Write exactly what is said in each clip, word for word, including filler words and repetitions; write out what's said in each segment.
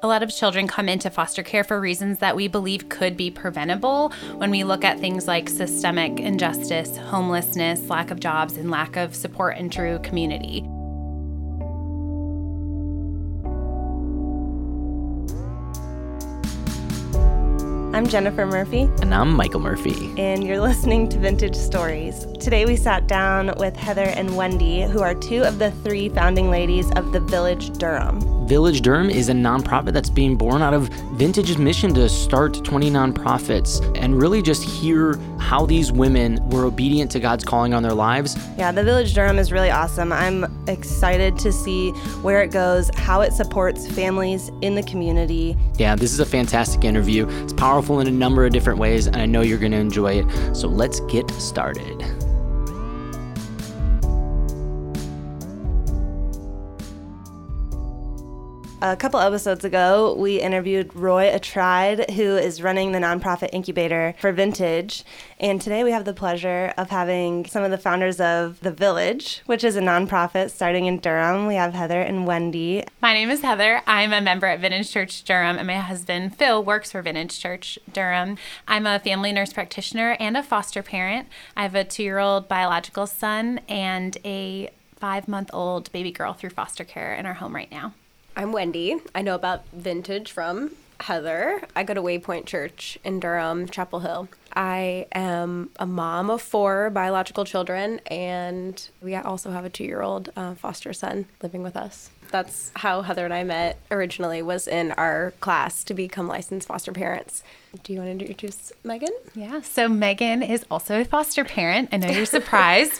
A lot of children come into foster care for reasons that we believe could be preventable when we look at things like systemic injustice, homelessness, lack of jobs, and lack of support in true community. I'm Jennifer Murphy. And I'm Michael Murphy. And you're listening to Vintage Stories. Today we sat down with Heather and Wendy, who are two of the three founding ladies of the Village Durham. Village Durham is a nonprofit that's being born out of Vintage's mission to start twenty nonprofits and really just hear how these women were obedient to God's calling on their lives. Yeah, the Village Durham is really awesome. I'm excited to see where it goes, how it supports families in the community. Yeah, this is a fantastic interview. It's powerful in a number of different ways, and I know you're going to enjoy it. So let's get started. A couple episodes ago, we interviewed Roy Atride, who is running the nonprofit incubator for Vintage. And today we have the pleasure of having some of the founders of The Village, which is a nonprofit starting in Durham. We have Heather and Wendy. My name is Heather. I'm a member at Vintage Church Durham, and my husband, Phil, works for Vintage Church Durham. I'm a family nurse practitioner and a foster parent. I have a two-year-old biological son and a five-month-old baby girl through foster care in our home right now. I'm Wendy. I know about Vintage from Heather. I go to Waypoint Church in Durham, Chapel Hill. I am a mom of four biological children, and we also have a two-year-old uh, foster son living with us. That's how Heather and I met originally, was in our class to become licensed foster parents. Do you want to introduce Megan? Yeah, so Megan is also a foster parent. I know you're surprised.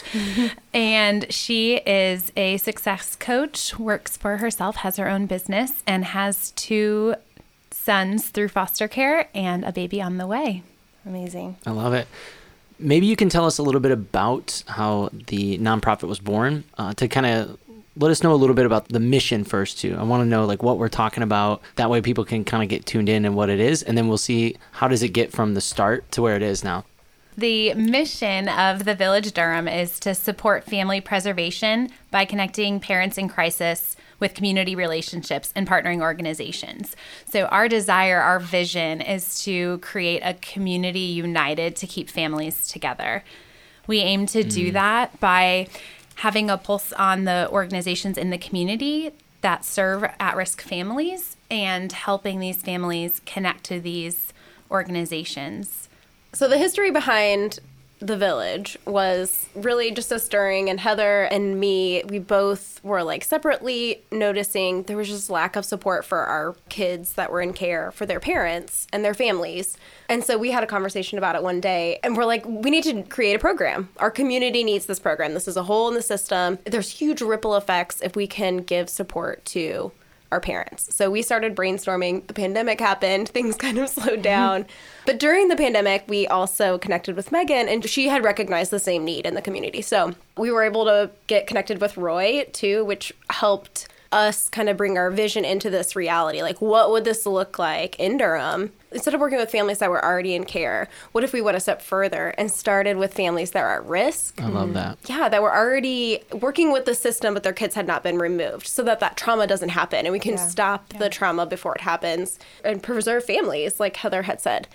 And she is a success coach, works for herself, has her own business, and has two sons through foster care and a baby on the way. Amazing. I love it. Maybe you can tell us a little bit about how the nonprofit was born, uh, to kind of let us know a little bit about the mission first, too. I want to know like what we're talking about. That way people can kind of get tuned in and what it is. And then we'll see how does it get from the start to where it is now. The mission of the Village Durham is to support family preservation by connecting parents in crisis with community relationships and partnering organizations. So our desire, our vision is to create a community united to keep families together. We aim to mm. do that by having a pulse on the organizations in the community that serve at-risk families and helping these families connect to these organizations. So the history behind The Village was really just a stirring, and Heather and me, we both were like separately noticing there was just lack of support for our kids that were in care for their parents and their families. And so we had a conversation about it one day, and we're like, we need to create a program. Our community needs this program. This is a hole in the system. There's huge ripple effects if we can give support to our parents. So we started brainstorming. The pandemic happened. Things kind of slowed down. But during the pandemic, we also connected with Megan, and she had recognized the same need in the community. So we were able to get connected with Roy, too, which helped us kind of bring our vision into this reality. Like, what would this look like in Durham? Instead of working with families that were already in care, what if we went a step further and started with families that are at risk? I love that. Yeah, that were already working with the system, but their kids had not been removed, so that that trauma doesn't happen, and we can yeah. stop yeah. the trauma before it happens and preserve families, like Heather had said.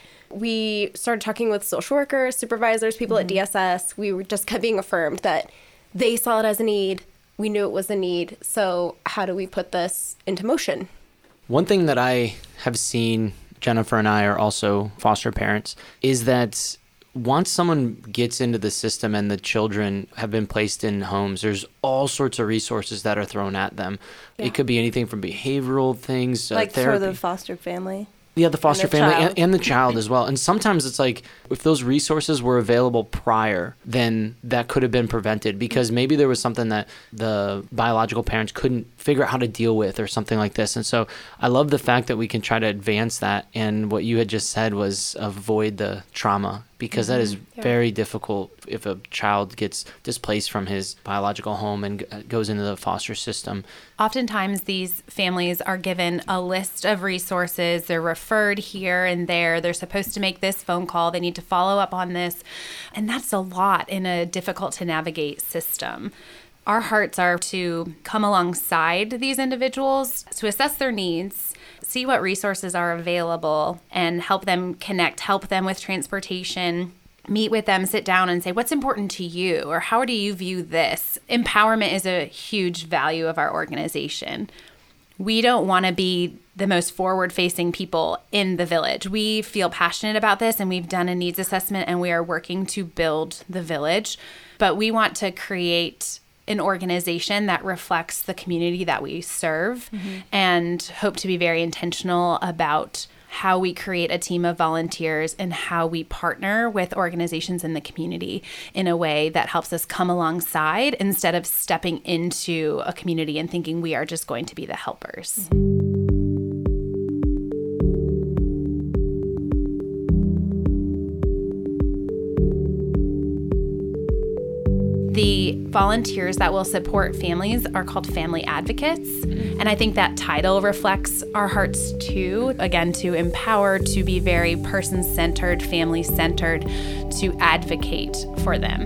We started talking with social workers, supervisors, people mm-hmm. at D S S. We were just kept being affirmed that they saw it as a need. We knew it was a need. So how do we put this into motion? One thing that I have seen, Jennifer and I are also foster parents, is that once someone gets into the system and the children have been placed in homes, there's all sorts of resources that are thrown at them. Yeah. It could be anything from behavioral things, like uh, therapy. for the foster family. Yeah, the foster and the family child. and, and the child as well. And sometimes it's like, if those resources were available prior, then that could have been prevented, because maybe there was something that the biological parents couldn't figure out how to deal with or something like this. And so I love the fact that we can try to advance that. And what you had just said was avoid the trauma, because mm-hmm. that is yeah. very difficult if a child gets displaced from his biological home and g- goes into the foster system. Oftentimes, these families are given a list of resources. They're referred here and there. They're supposed to make this phone call. They need to follow up on this. And that's a lot in a difficult to navigate system. Our hearts are to come alongside these individuals to assess their needs, see what resources are available and help them connect, help them with transportation, meet with them, sit down and say, what's important to you? Or how do you view this? Empowerment is a huge value of our organization. We don't want to be the most forward-facing people in the village. We feel passionate about this, and we've done a needs assessment, and we are working to build the village. But we want to create an organization that reflects the community that we serve, mm-hmm. and hope to be very intentional about how we create a team of volunteers and how we partner with organizations in the community in a way that helps us come alongside instead of stepping into a community and thinking we are just going to be the helpers. Mm-hmm. The volunteers that will support families are called family advocates. And I think that title reflects our hearts too, again, to empower, to be very person-centered, family-centered, to advocate for them.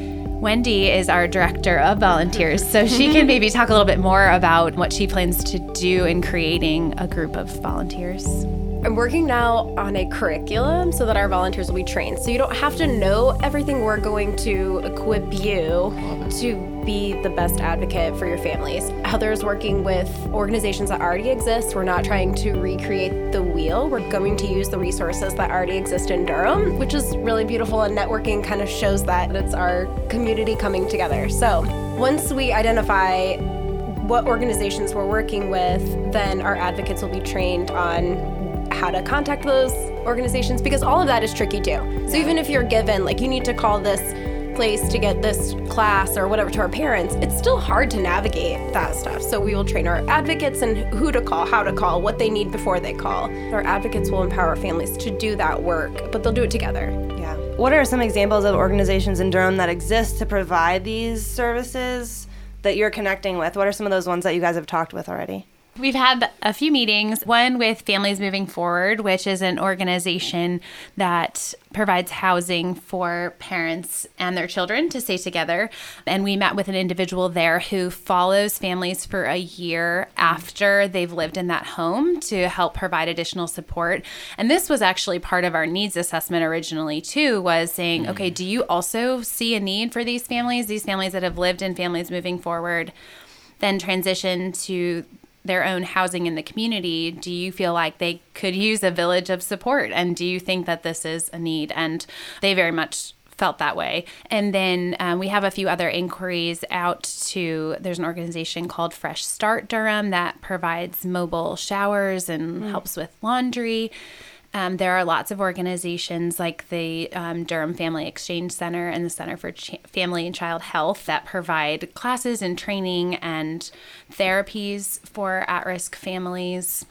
Wendy is our director of volunteers, so she can maybe talk a little bit more about what she plans to do in creating a group of volunteers. I'm working now on a curriculum so that our volunteers will be trained. So you don't have to know everything. We're going to equip you to be the best advocate for your families. Heather's working with organizations that already exist. We're not trying to recreate the wheel. We're going to use the resources that already exist in Durham, which is really beautiful, and networking kind of shows that it's our community coming together. So once we identify what organizations we're working with, then our advocates will be trained on how to contact those organizations, because all of that is tricky too. So even if you're given, like, you need to call this place to get this class or whatever to our parents, it's still hard to navigate that stuff. So we will train our advocates and who to call, how to call, what they need before they call. Our advocates will empower families to do that work, but they'll do it together. Yeah. What are some examples of organizations in Durham that exist to provide these services that you're connecting with? What are some of those ones that you guys have talked with already? We've had a few meetings, one with Families Moving Forward, which is an organization that provides housing for parents and their children to stay together. And we met with an individual there who follows families for a year after they've lived in that home to help provide additional support. And this was actually part of our needs assessment originally too, was saying, mm-hmm. okay, do you also see a need for these families, these families that have lived in Families Moving Forward, then transition to their own housing in the community? Do you feel like they could use a village of support? And do you think that this is a need? And they very much felt that way. And then um, we have a few other inquiries out to, there's an organization called Fresh Start Durham that provides mobile showers and mm. helps with laundry. Um, there are lots of organizations like the um, Durham Family Exchange Center and the Center for Ch- Family and Child Health that provide classes and training and therapies for at-risk families.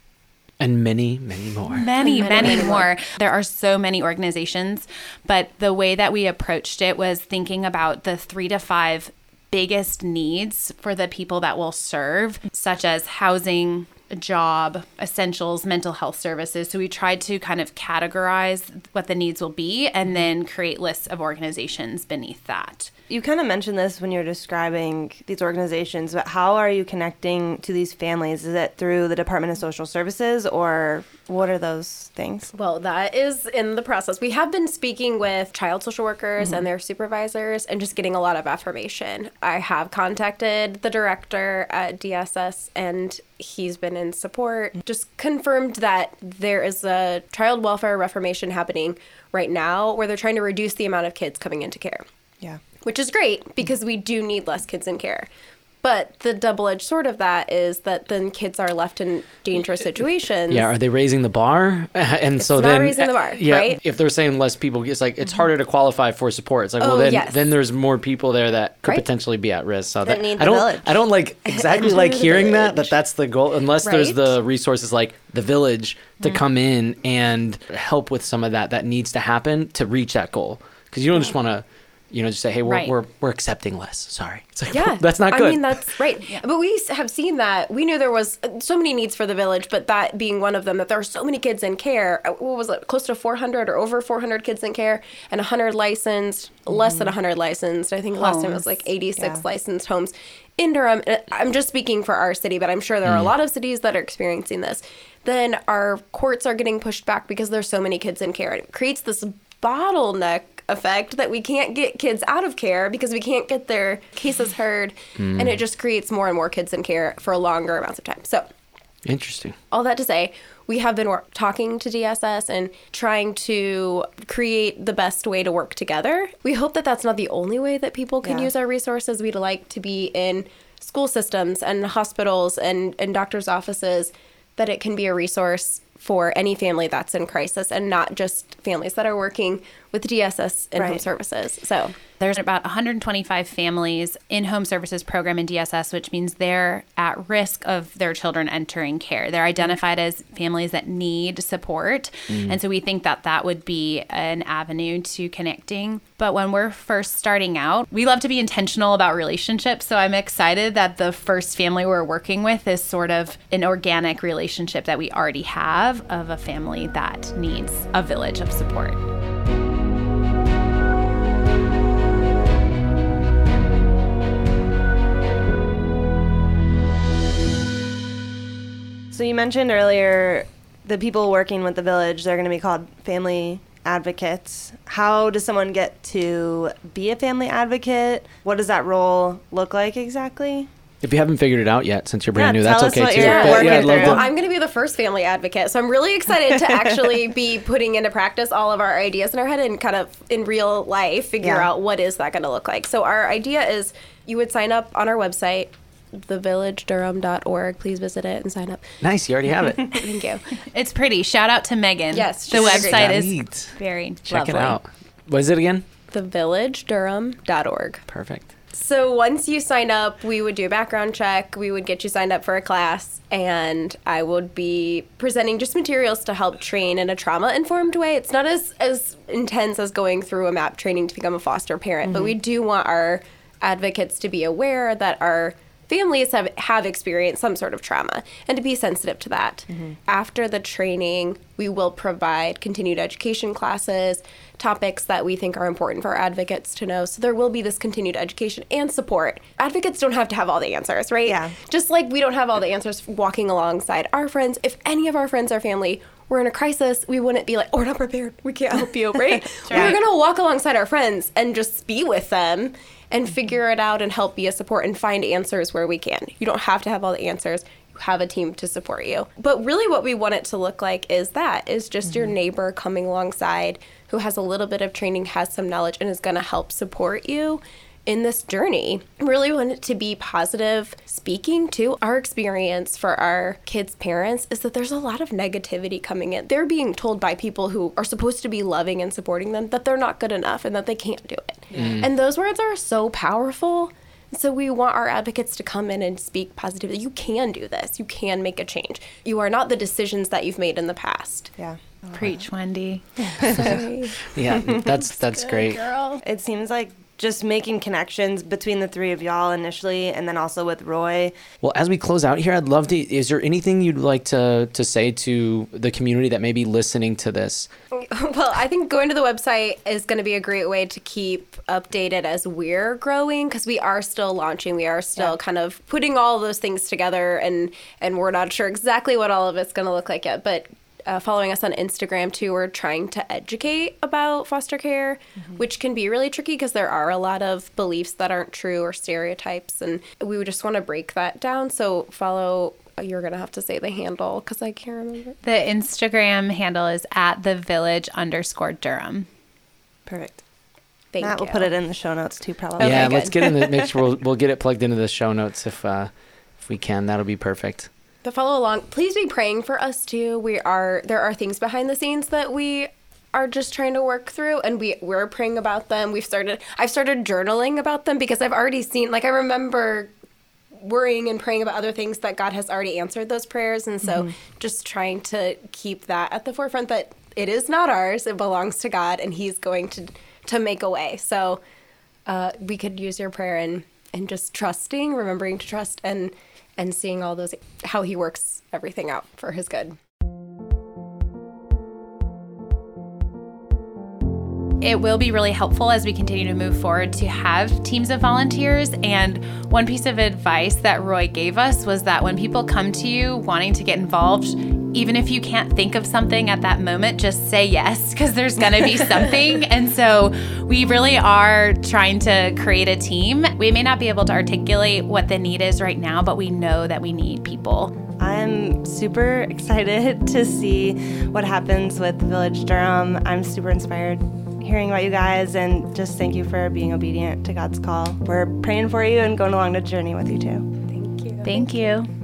And many, many more. Many, many, many more. There are so many organizations, but the way that we approached it was thinking about the three to five biggest needs for the people that we'll serve, such as housing, a job, essentials, mental health services. So we tried to kind of categorize what the needs will be and then create lists of organizations beneath that. You kind of mentioned this when you were describing these organizations, but how are you connecting to these families? Is it through the Department of Social Services, or what are those things? Well, that is in the process. We have been speaking with child social workers mm-hmm. and their supervisors and just getting a lot of affirmation. I have contacted the director at D S S, and he's been in support. Just confirmed that there is a child welfare reformation happening right now where they're trying to reduce the amount of kids coming into care. Yeah. Which is great because we do need less kids in care. But the double-edged sword of that is that then kids are left in dangerous situations. Yeah, are they raising the bar? And it's so not then raising the bar, yeah, right? If they're saying less people, it's like it's harder to qualify for support. It's like, oh, well, then yes. then there's more people there that could right? potentially be at risk. So that that, need the I don't village. I don't like exactly like hearing that that that's the goal, unless right? there's the resources like the village to mm-hmm. come in and help with some of that that needs to happen to reach that goal. Because you don't just want to you know, just say, hey, we're Right. we're, we're accepting less. Sorry. It's like, Yeah, that's not good. I mean, that's right. But we have seen that. We knew there was so many needs for the village, but that being one of them, that there are so many kids in care. What was it? Close to four hundred or over four hundred kids in care, and one hundred licensed, mm-hmm. less than one hundred licensed. I think last time it was like eighty-six Yeah. licensed homes in Durham. I'm just speaking for our city, but I'm sure there are a lot of cities that are experiencing this. Then our courts are getting pushed back because there's so many kids in care. It creates this bottleneck effect that we can't get kids out of care because we can't get their cases heard, mm. and it just creates more and more kids in care for longer amounts of time. So interesting. All that to say, we have been wor- talking to D S S and trying to create the best way to work together. We hope that that's not the only way that people can Yeah. use our resources. We'd like to be in school systems and hospitals and, and doctors' offices, that it can be a resource for any family that's in crisis and not just families that are working with D S S in home Right. services. So There's about one hundred twenty-five families in home services program in D S S, which means they're at risk of their children entering care. They're identified as families that need support. Mm. And so we think that that would be an avenue to connecting. But when we're first starting out, we love to be intentional about relationships. So I'm excited that the first family we're working with is sort of an organic relationship that we already have of a family that needs a village of support. So you mentioned earlier the people working with the village, they're going to be called family advocates. How does someone get to be a family advocate? What does that role look like exactly? If you haven't figured it out yet, since you're brand Yeah, new, that's tell us okay what too. you're But, working yeah, I'd love through. to- Well, I'm going to be the first family advocate, so I'm really excited to actually be putting into practice all of our ideas in our head and kind of in real life figure Yeah. out what is that going to look like. So our idea is you would sign up on our website, the village durham dot org. Please visit it and sign up. Nice, you already have it. Thank you. It's pretty. Shout out to Megan. Yes, the she's a great website job. is Neat. very Check lovely. it out. What is it again? the village durham dot org. Perfect. So once you sign up, we would do a background check. We would get you signed up for a class, and I would be presenting just materials to help train in a trauma-informed way. It's not as, as intense as going through a MAP training to become a foster parent, mm-hmm. but we do want our advocates to be aware that our families have, have experienced some sort of trauma and to be sensitive to that. Mm-hmm. After the training, we will provide continued education classes, topics that we think are important for our advocates to know. So there will be this continued education and support. Advocates don't have to have all the answers, right? Yeah. Just like we don't have all the answers walking alongside our friends. If any of our friends or family were in a crisis, we wouldn't be like, oh, we're not prepared. We can't help you, right? right. We're going to walk alongside our friends and just be with them and figure it out and help be a support and find answers where we can. You don't have to have all the answers. You have a team to support you. But really what we want it to look like is that, is just mm-hmm. your neighbor coming alongside who has a little bit of training, has some knowledge, and is going to help support you in this journey. I really want it to be positive speaking to our experience for our kids' parents is that there's a lot of negativity coming in. They're being told by people who are supposed to be loving and supporting them that they're not good enough and that they can't do it. Mm. And those words are so powerful. So we want our advocates to come in and speak positively. You can do this. You can make a change. You are not the decisions that you've made in the past. Yeah. Preach, Wendy. Sorry. Yeah, that's that's great. Girl. It seems like just making connections between the three of y'all initially and then also with Roy. Well, as we close out here, I'd love to, is there anything you'd like to, to say to the community that may be listening to this? Well, I think going to the website is going to be a great way to keep updated as we're growing, because we are still launching. We are still yeah. kind of putting all of those things together, and, and we're not sure exactly what all of it's going to look like yet. But Uh, following us on Instagram, too, we're trying to educate about foster care, mm-hmm. which can be really tricky because there are a lot of beliefs that aren't true or stereotypes, and we would just want to break that down. So follow, you're going to have to say the handle because I can't remember. The Instagram handle is at the village underscore Durham. Perfect. Thank Matt you. will put it in the show notes, too, probably. Yeah, Okay, let's good. get in the, make sure we'll, we'll get it plugged into the show notes if, uh, if we can. That'll be perfect. To follow along, please be praying for us too. We are there are things behind the scenes that we are just trying to work through, and we we're praying about them. We've started I've started journaling about them because I've already seen, like, I remember worrying and praying about other things that God has already answered those prayers, and so mm-hmm. just trying to keep that at the forefront, that it is not ours, it belongs to God, and He's going to to make a way. So uh, we could use your prayer and and just trusting, remembering to trust, and and seeing all those, how he works everything out for his good. It will be really helpful as we continue to move forward to have teams of volunteers. And one piece of advice that Roy gave us was that when people come to you wanting to get involved, even if you can't think of something at that moment, just say yes, because there's going to be something. And so we really are trying to create a team. We may not be able to articulate what the need is right now, but we know that we need people. I'm super excited to see what happens with Village Durham. I'm super inspired hearing about you guys, and just thank you for being obedient to God's call. We're praying for you and going along the journey with you too. Thank you. Thank you.